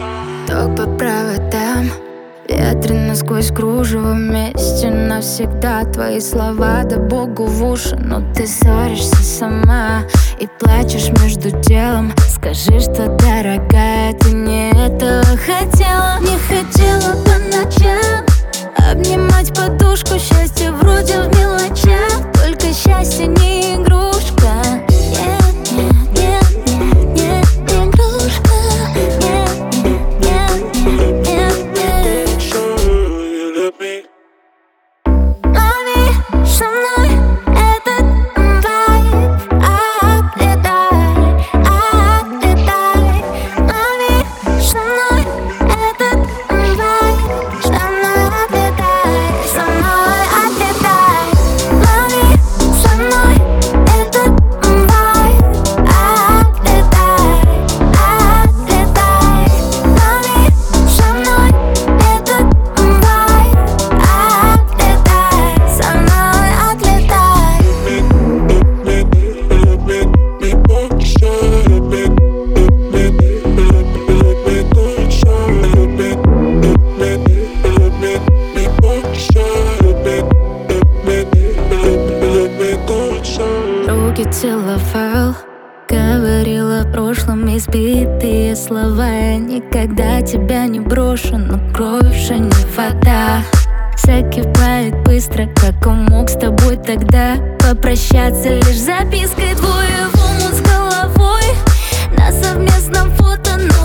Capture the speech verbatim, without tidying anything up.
Ток по проводам, ветрено сквозь кружево, вместе навсегда. Твои слова да богу в уши, но ты ссоришься сама и плачешь между делом. Скажи, что, дорогая, ты не этого хотела. Не хотела по ночам обнимать подушку, счастье вроде в мелочах, только счастье не игрушка. Нет, нет, нет, нет, нет, игрушка. Нет, нет, нет, нет, нет, нет. Лови со мной этот вайб, отлетай, отлетай. Лови со мной этот вайб, со мной отлетай, со мной отлетай. Лови со мной этот вайб, отлетай, отлетай. Лови со мной этот вайб, отлетай, со мной отлетай. Руки целовал, говорил о прошлом, избитые слова. Я никогда тебя не брошу, но кровь уже не вода. Закипает быстро, как он мог с тобой тогда попрощаться лишь запиской двое в омут с головой. На совместном фото, но